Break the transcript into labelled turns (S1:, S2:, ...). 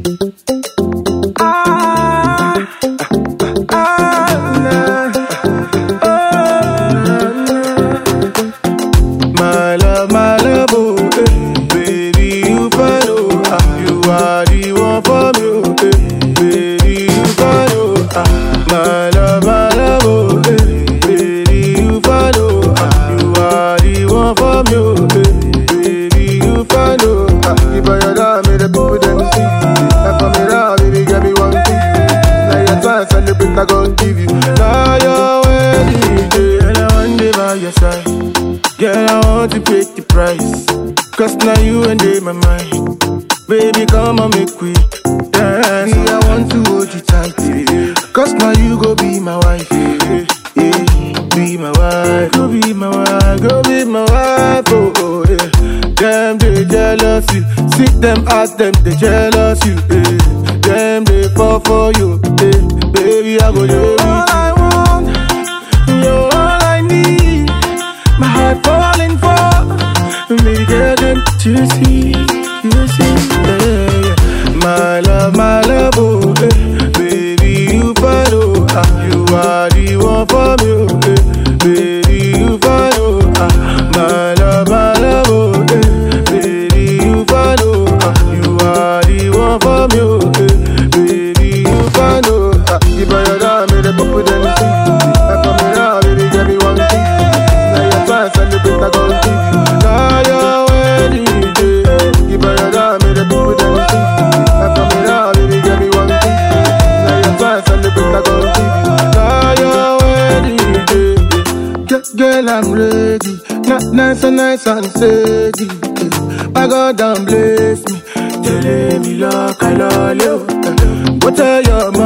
S1: My love, oh, baby, you follow. You are the one for me, oh, baby, you follow. My love, oh, baby, you follow. You are the one for me, oh, baby, you follow. If I had made a people them see, I come here, baby, get me one thing. Now your chance, celebrate, I gon' give you. Now your wedding day, and I want to by your side. Girl, I want to pay the price, cause now you and they my mind. Baby, come on, make we dance. See, I want to hold you tight, yeah. Cause now you go be my wife, yeah. Yeah. Be my wife, go be my wife, go be my wife, oh, oh yeah. Them they jealous you, see them at them they jealous you, yeah. Them they fall for you, yeah. Baby, I go do all I want, you're all I need. My heart falling for me, girl, them to see, yeah. My love, oh, baby, you follow. You are the one for me, oh, baby, you follow. My love, oh, baby, you follow. You are the one for me, oh, baby, you follow. If I had done, made a couple them see. I come here, baby, get me one thing. Celebrate, I gon' give you. Now your wedding day. If I had done, made a people them see. I come here, baby, get me one thing. Now your chance, celebrate, I gon' give you. Now your wedding day. Girl, I'm ready. Not nice and steady. My God, don't bless me. Tell me, look, I love you. What are your